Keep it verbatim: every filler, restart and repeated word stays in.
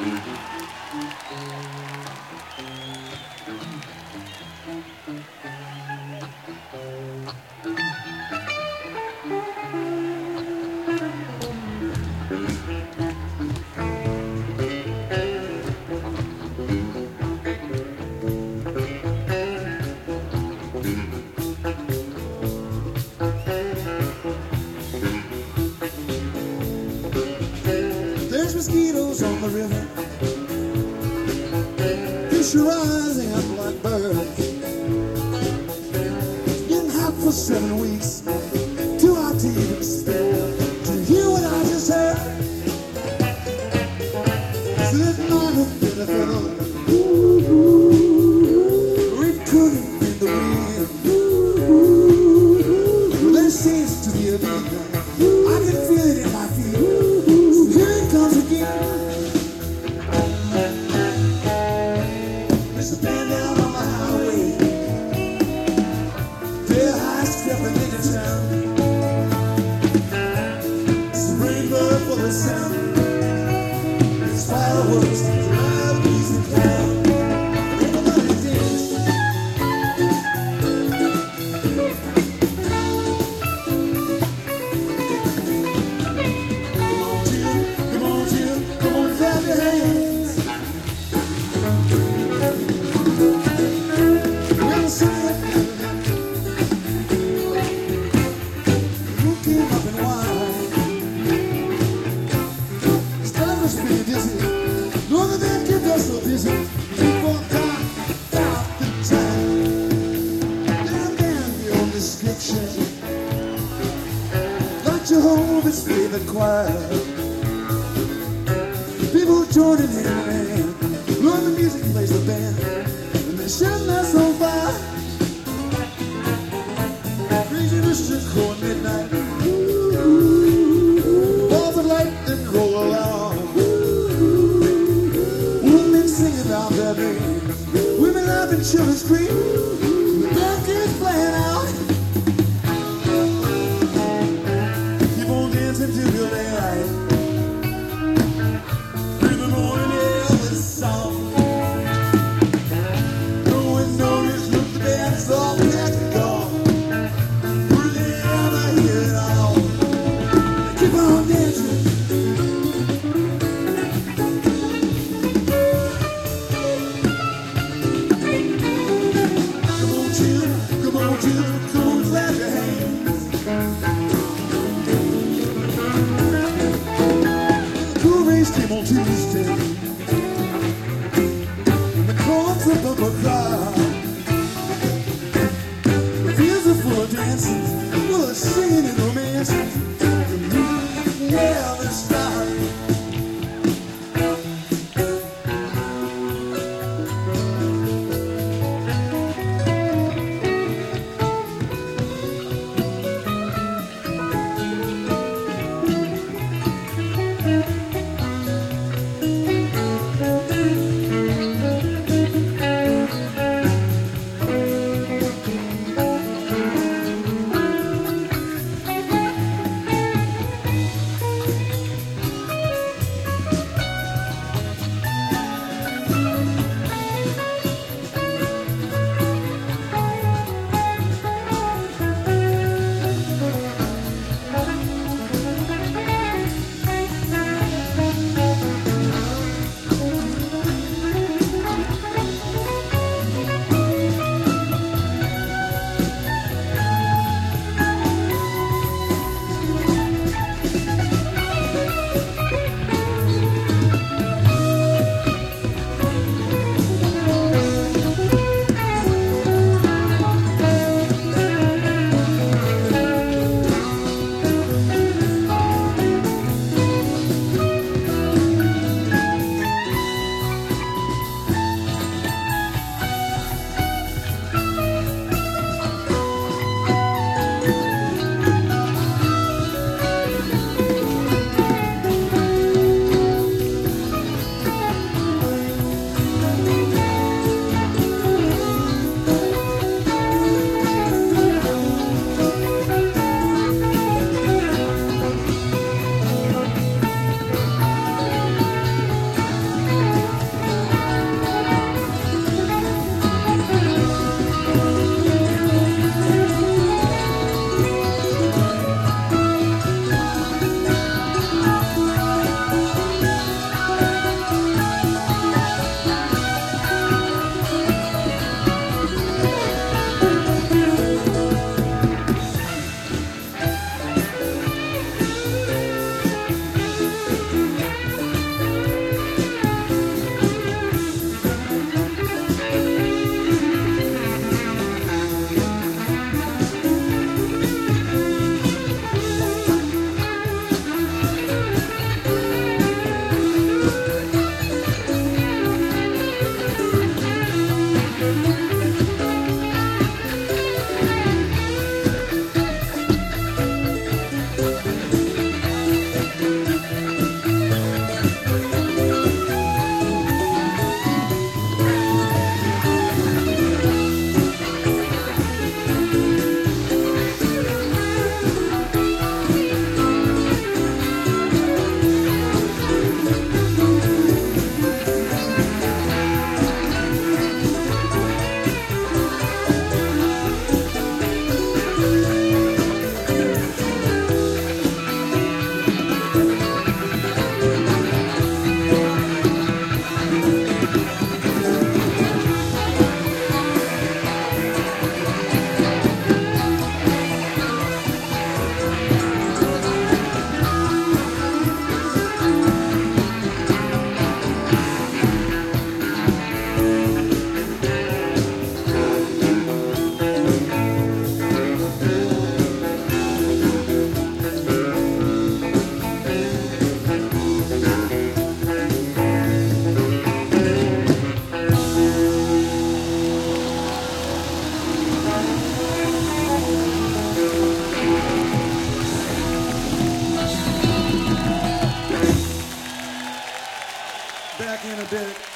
There's mosquitoes on the river, fish are rising up like birds. It's been hot for seven weeks, too hot to even stare. Do you hear what I just heard? So this might have been a fiddle, or it could have been the wind. There seems to be a beat, I can feel it in my feet. Here it comes again. There's a band down on the highway, they're high stepping into town. It's a rainbow full of sound, it's fireworks to drive music down. Everybody dance. Come on, Jim, come on, clap your hands. We'll sing it. Who came up and wine? It's time to spin dizzy. No other man kept us so busy. Keep on time, stop the time. Down, down your description. Like Jehovah's favorite choir. People joining in and Lord, the music plays the band, and they shine us on fire. Crazy roosters crow at midnight. Balls of lightning roll along. Women sing about their dreams. Women laugh and children scream. The band keeps playing out. Keep on dancing till your daylight. Through the morning air with song. No one noticed, look the dance all back and gone. We're there to hear it all. Keep on dancing. Come on, children, come on, children, come on, clap your hands. Cool race came on Tuesday. The chords of the crowd. The fields are full of dancing, full of singing and romancing. The music never stops. back in a bit.